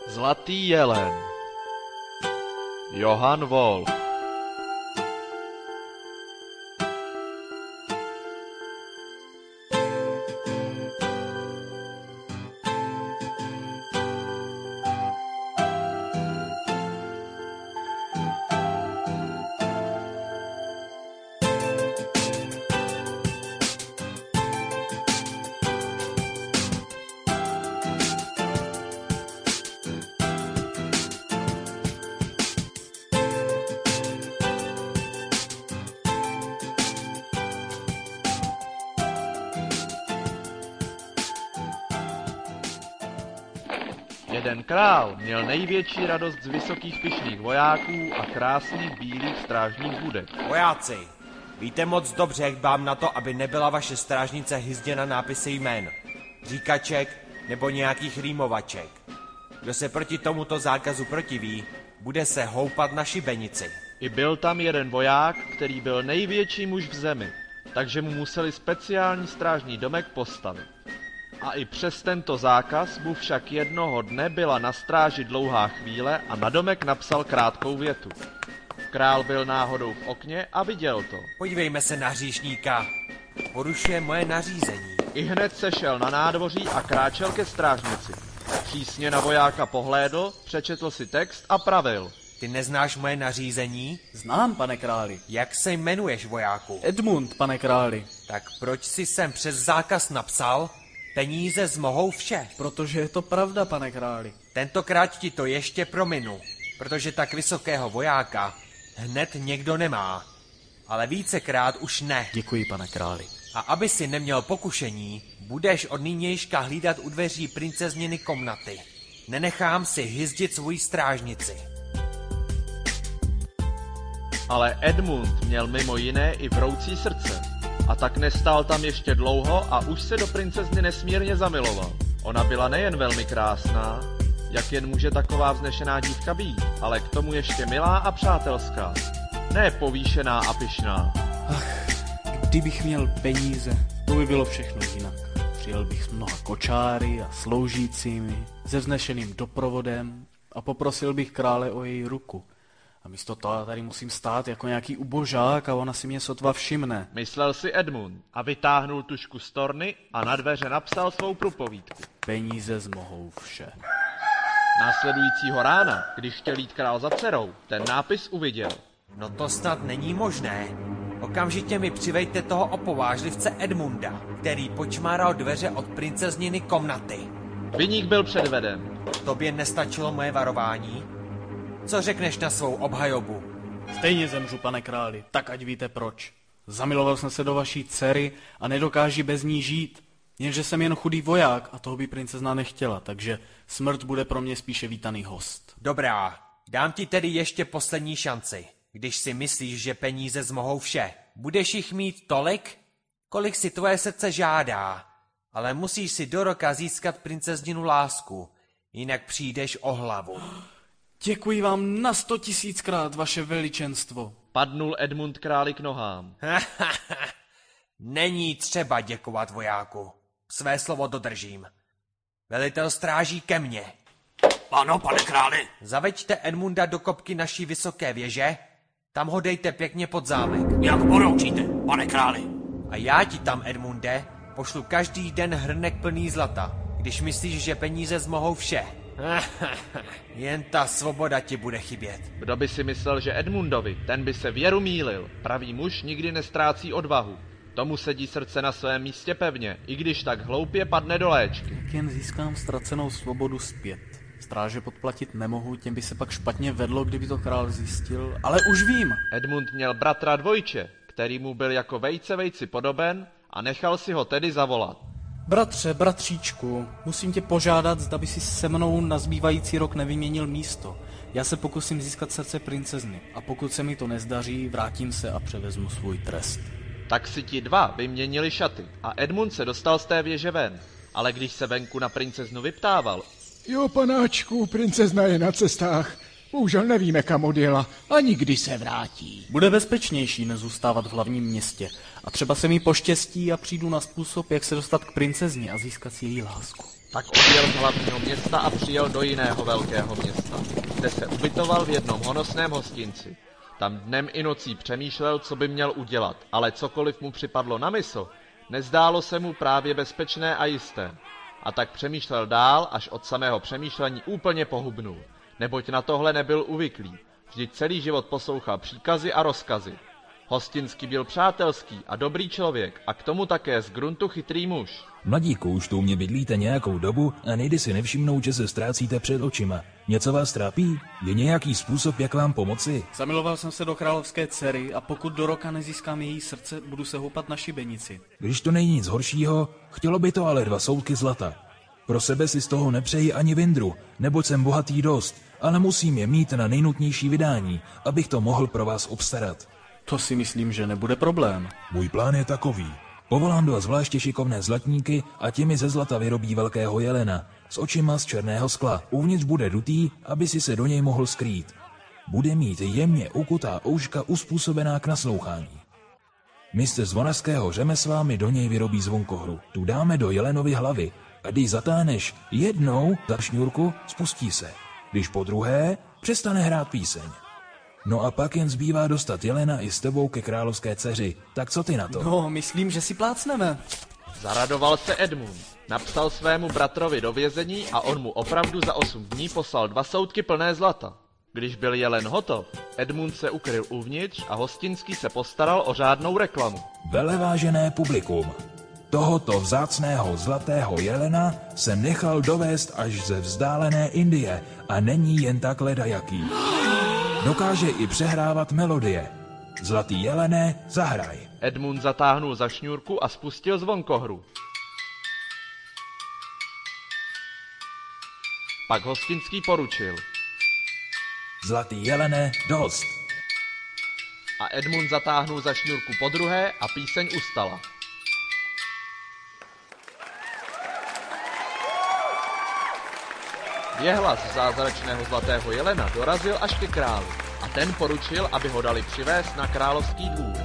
Zlatý jelen. Johann Wolf. Jeden král měl největší radost z vysokých pyšných vojáků a krásných bílých strážních budek. Vojáci, víte moc dobře, jak dbám na to, aby nebyla vaše strážnice hyzděna nápisy jmén, říkaček nebo nějakých rýmovaček. Kdo se proti tomuto zákazu protiví, bude se houpat na šibenici. I byl tam jeden voják, který byl největší muž v zemi, takže mu museli speciální strážní domek postavit. A i přes tento zákaz mu však jednoho dne byla na stráži dlouhá chvíle a na domek napsal krátkou větu. Král byl náhodou v okně a viděl to. Podívejme se na hříšníka. Porušuje moje nařízení. Ihned sešel na nádvoří a kráčel ke strážnici. Přísně na vojáka pohlédl, přečetl si text a pravil. Ty neznáš moje nařízení? Znám, pane králi. Jak se jmenuješ, vojáku? Edmund, pane králi. Tak proč si sem přes zákaz napsal? Peníze zmohou vše. Protože je to pravda, pane králi. Tentokrát ti to ještě prominu, protože tak vysokého vojáka hned někdo nemá. Ale vícekrát už ne. Děkuji, pane králi. A aby si neměl pokušení, budeš od nynějška hlídat u dveří princezniny komnaty. Nenechám si hyzdit svoji strážnici. Ale Edmund měl mimo jiné i vroucí srdce. A tak nestál tam ještě dlouho a už se do princezny nesmírně zamiloval. Ona byla nejen velmi krásná, jak jen může taková vznešená dívka být, ale k tomu ještě milá a přátelská. Ne povýšená a pyšná. Ach, kdybych měl peníze, to by bylo všechno jinak. Přijel bych s mnoha kočáry a sloužícími, se vznešeným doprovodem a poprosil bych krále o její ruku. A místo toho tady musím stát jako nějaký ubožák a ona si mě sotva všimne. Myslel si Edmund a vytáhnul tužku z torny a na dveře napsal svou průpovídku. Peníze zmohou vše. Následujícího rána, když chtěl jít král za dcerou, ten nápis uviděl. No to snad není možné. Okamžitě mi přivejte toho opovážlivce Edmunda, který počmáral dveře od princezniny komnaty. Viník byl předveden. Tobě nestačilo moje varování? Co řekneš na svou obhajobu? Stejně zemřu, pane králi, tak ať víte proč. Zamiloval jsem se do vaší dcery a nedokáží bez ní žít. Jenže jsem jen chudý voják a toho by princezna nechtěla, takže smrt bude pro mě spíše vítaný host. Dobrá, dám ti tedy ještě poslední šanci. Když si myslíš, že peníze zmohou vše, budeš jich mít tolik, kolik si tvoje srdce žádá. Ale musíš si do roka získat princezninu lásku, jinak přijdeš o hlavu. Děkuji vám na 100 000krát, vaše veličenstvo. Padnul Edmund králi k nohám. Není třeba děkovat, vojáku. Své slovo dodržím. Velitel stráží ke mně. Ano, pane králi. Zaveďte Edmunda do kopky naší vysoké věže, tam ho dejte pěkně pod zámek. Jak poroučíte, pane králi. A já ti tam, Edmunde, pošlu každý den hrnek plný zlata, když myslíš, že peníze zmohou vše. Jen ta svoboda ti bude chybět. Kdo by si myslel, že Edmundovi, ten by se věru mýlil. Pravý muž nikdy nestrácí odvahu. Tomu sedí srdce na svém místě pevně, i když tak hloupě padne do léčky. Jak jen získám ztracenou svobodu zpět. Stráže podplatit nemohu, těm by se pak špatně vedlo, kdyby to král zjistil, ale už vím. Edmund měl bratra dvojče, který mu byl jako vejci podoben a nechal si ho tedy zavolat. Bratře, bratříčku, musím tě požádat, zda by si se mnou na zbývající rok nevyměnil místo. Já se pokusím získat srdce princezny a pokud se mi to nezdaří, vrátím se a převezmu svůj trest. Tak si ti dva vyměnili šaty a Edmund se dostal z té věže ven, ale když se venku na princeznu vyptával. Jo, panáčku, princezna je na cestách. Bohužel nevíme, kam odjela, ani kdy se vrátí. Bude bezpečnější nezůstávat v hlavním městě a třeba se mi poštěstí a přijdu na způsob, jak se dostat k princezně a získat si její lásku. Tak odjel z hlavního města a přijel do jiného velkého města, kde se ubytoval v jednom honosném hostinci. Tam dnem i nocí přemýšlel, co by měl udělat, ale cokoliv mu připadlo na mysl, nezdálo se mu právě bezpečné a jisté. A tak přemýšlel dál, až od samého přemýšlení úplně pohubnul, neboť na tohle nebyl uvyklý. Vždyť celý život poslouchal příkazy a rozkazy. Hostinský byl přátelský a dobrý člověk a k tomu také z gruntu chytrý muž. Mladíku, už tu u mě bydlíte nějakou dobu a nejde si nevšimnout, že se ztrácíte před očima. Něco vás trápí? Je nějaký způsob, jak vám pomoci? Zamiloval jsem se do královské dcery a pokud do roka nezískám její srdce, budu se houpat na šibenici. Když to není nic horšího, chtělo by to ale 2 soudky zlata. Pro sebe si z toho nepřeji ani vindru, neboť jsem bohatý dost, ale musím je mít na nejnutnější vydání, abych to mohl pro vás obstarat. To si myslím, že nebude problém. Můj plán je takový. Povolám 2 zvláště šikovné zlatníky a těmi ze zlata vyrobí velkého jelena s očima z černého skla. Uvnitř bude dutý, aby si se do něj mohl skrýt. Bude mít jemně ukutá ouška uspůsobená k naslouchání. Mistr zvonařského řemesla mi do něj vyrobí zvonkohru. Tu dáme do jelenovy hlavy a když zatáhneš jednou za šňůrku, spustí se. Když po druhé, přestane hrát píseň. No a pak jen zbývá dostat jelena i s tebou ke královské dceři. Tak co ty na to? No, myslím, že si plácneme. Zaradoval se Edmund. Napsal svému bratrovi do vězení a on mu opravdu za 8 dní poslal 2 soudky plné zlata. Když byl jelen hotov, Edmund se ukryl uvnitř a hostinský se postaral o řádnou reklamu. Velevážené publikum, tohoto vzácného zlatého jelena jsem nechal dovést až ze vzdálené Indie a není jen tak ledajaký. Dokáže i přehrávat melodie. Zlatý jelene, zahraj. Edmund zatáhnul za šňůrku a spustil zvonkohru. Pak hostinský poručil. Zlatý jelene, dost. A Edmund zatáhnul za šňůrku podruhé a píseň ustala. Věhlas zázračného zlatého jelena dorazil až ke králi a ten poručil, aby ho dali přivést na královský dvůr.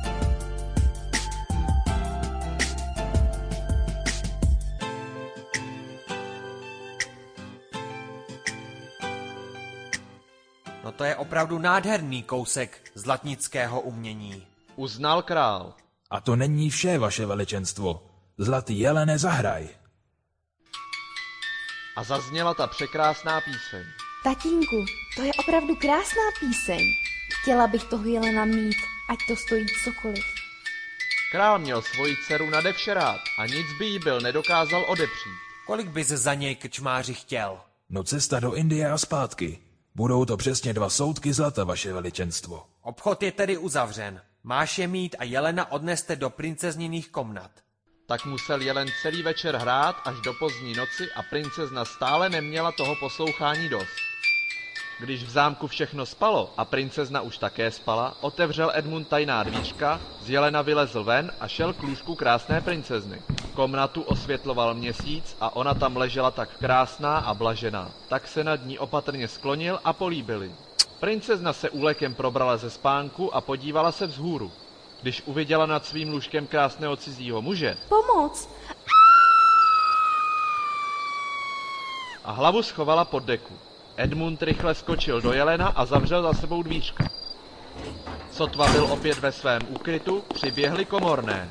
No to je opravdu nádherný kousek zlatnického umění. Uznal král. A to není vše, vaše veličenstvo. Zlatý jelene, zahraj. A zazněla ta překrásná píseň. Tatínku, to je opravdu krásná píseň. Chtěla bych toho jelena mít, ať to stojí cokoliv. Král měl svoji dceru nadevše rád a nic by jí byl nedokázal odepřít. Kolik bys za něj krčmáři chtěl? No cesta do Indie a zpátky. Budou to přesně 2 soudky zlata, vaše veličenstvo. Obchod je tedy uzavřen. Máš je mít a jelena odneste do princezniných komnat. Tak musel jelen celý večer hrát až do pozdní noci a princezna stále neměla toho poslouchání dost. Když v zámku všechno spalo a princezna už také spala, otevřel Edmund tajná dvířka, z jelena vylezl ven a šel k lůžku krásné princezny. Komnatu osvětloval měsíc a ona tam ležela tak krásná a blažená. Tak se nad ní opatrně sklonil a políbili. Princezna se úlekem probrala ze spánku a podívala se vzhůru. Když uviděla nad svým lůžkem krásného cizího muže Pomoc! a hlavu schovala pod deku. Edmund rychle skočil do jelena a zavřel za sebou dvířka. Sotva byl opět ve svém úkrytu, přiběhli komorné.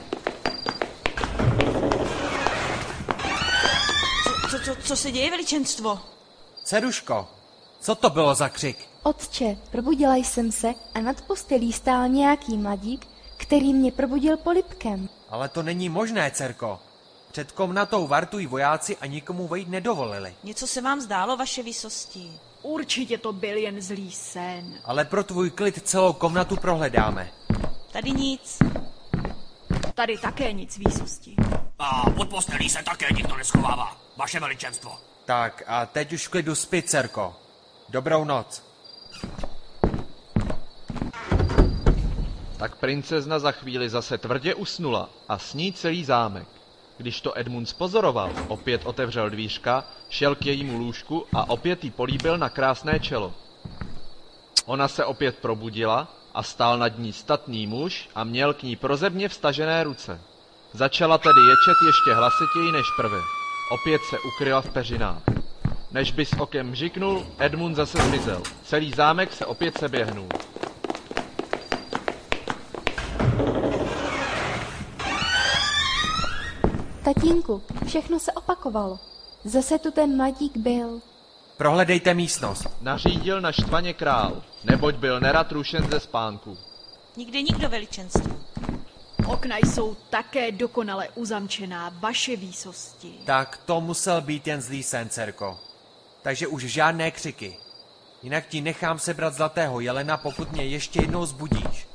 Co se děje, veličenstvo? Dceruško, co to bylo za křik? Otče, probudila jsem se a nad postelí stál nějaký mladík, který mě probudil polibkem. Ale to není možné, dcerko. Před komnatou vartují vojáci a nikomu vejít nedovolili. Něco se vám zdálo, vaše výsosti? Určitě to byl jen zlý sen. Ale pro tvůj klid celou komnatu prohledáme. Tady nic. Tady také nic, výsosti. A pod postelí se také nikdo neschovává, vaše veličenstvo. Tak a teď už v klidu spí, dcerko. Dobrou noc. Tak princezna za chvíli zase tvrdě usnula a s ní celý zámek. Když to Edmund spozoroval, opět otevřel dvířka, šel k jejímu lůžku a opět jí políbil na krásné čelo. Ona se opět probudila a stál nad ní statný muž a měl k ní prozebně vstažené ruce. Začala tedy ječet ještě hlasitěji než prve. Opět se ukryla v peřinách. Než by s okem mžiknul, Edmund zase zmizel. Celý zámek se opět seběhnul. Tatínku, všechno se opakovalo. Zase tu ten mladík byl. Prohledejte místnost. Nařídil naštvaně král, neboť byl nerad rušen ze spánku. Nikde nikdo, veličenstvo. Okna jsou také dokonale uzamčená, vaše výsosti. Tak to musel být jen zlý sen, dcerko. Takže už žádné křiky. Jinak ti nechám sebrat zlatého jelena, pokud mě ještě jednou zbudíš.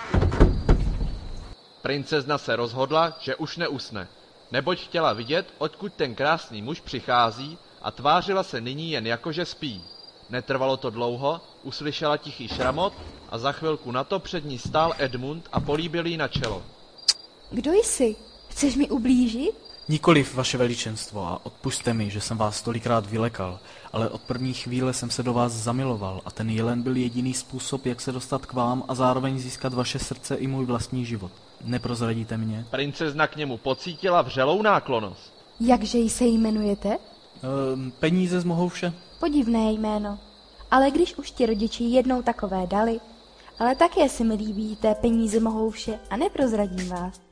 Princezna se rozhodla, že už neusne, neboť chtěla vidět, odkud ten krásný muž přichází, a tvářila se nyní jen jako, že spí. Netrvalo to dlouho, uslyšela tichý šramot a za chvilku na to před ní stál Edmund a políbil jí na čelo. Kdo jsi? Chceš mi ublížit? Nikoliv, vaše veličenstvo, a odpusťte mi, že jsem vás tolikrát vylekal, ale od první chvíle jsem se do vás zamiloval a ten jelen byl jediný způsob, jak se dostat k vám a zároveň získat vaše srdce i můj vlastní život. Neprozradíte mě? Princezna k němu pocítila vřelou náklonnost. Jakže se jmenujete? Peníze zmohou vše. Podivné jméno. Ale když už ti rodiči jednou takové dali, ale také si mi líbíte, peníze mohou vše a neprozradím vás.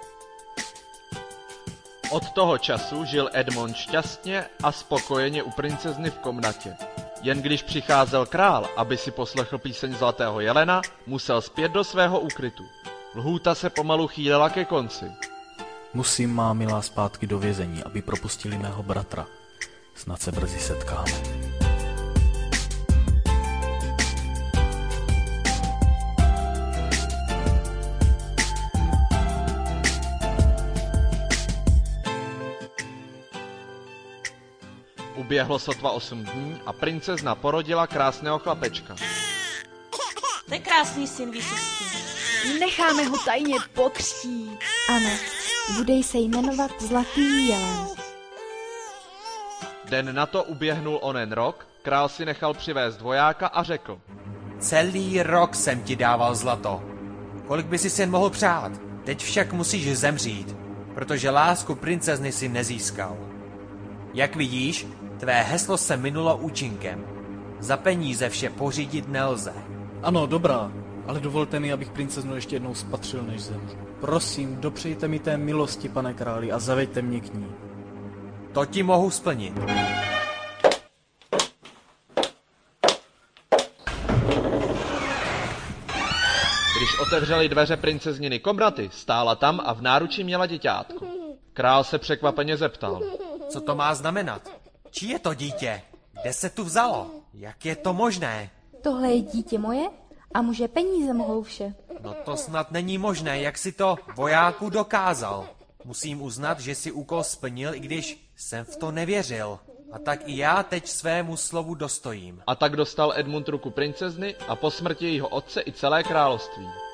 Od toho času žil Edmund šťastně a spokojeně u princezny v komnatě. Jen když přicházel král, aby si poslechl píseň Zlatého jelena, musel zpět do svého úkrytu. Lhůta se pomalu chýlela ke konci. Musím, má milá, zpátky do vězení, aby propustili mého bratra. Snad se brzy setkáme. Uběhlo sotva 8 dní a princezna porodila krásného chlapečka. To je krásný syn, výsosti. Necháme ho tajně pokřtít. Ano, bude se jmenovat Zlatý jelen. Den na to uběhnul onen rok, král si nechal přivést vojáka a řekl: Celý rok jsem ti dával zlato. Kolik by si jen mohl přát? Teď však musíš zemřít, protože lásku princezny si nezískal. Jak vidíš, tvé heslo se minulo účinkem. Za peníze vše pořídit nelze. Ano, dobrá, ale dovolte mi, abych princeznu ještě jednou spatřil, než zemřu. Prosím, dopřejte mi té milosti, pane králi, a zaveďte mě k ní. To ti mohu splnit. Když otevřeli dveře princezniny komnaty, stála tam a v náručí měla děťátko. Král se překvapeně zeptal: Co to má znamenat? Čí je to dítě? Kde se tu vzalo? Jak je to možné? Tohle je dítě moje a muže peníze mohou vše. No to snad není možné, jak si to vojáku dokázal. Musím uznat, že si úkol splnil, i když jsem v to nevěřil. A tak i já teď svému slovu dostojím. A tak dostal Edmund ruku princezny a po smrti jejího otce i celé království.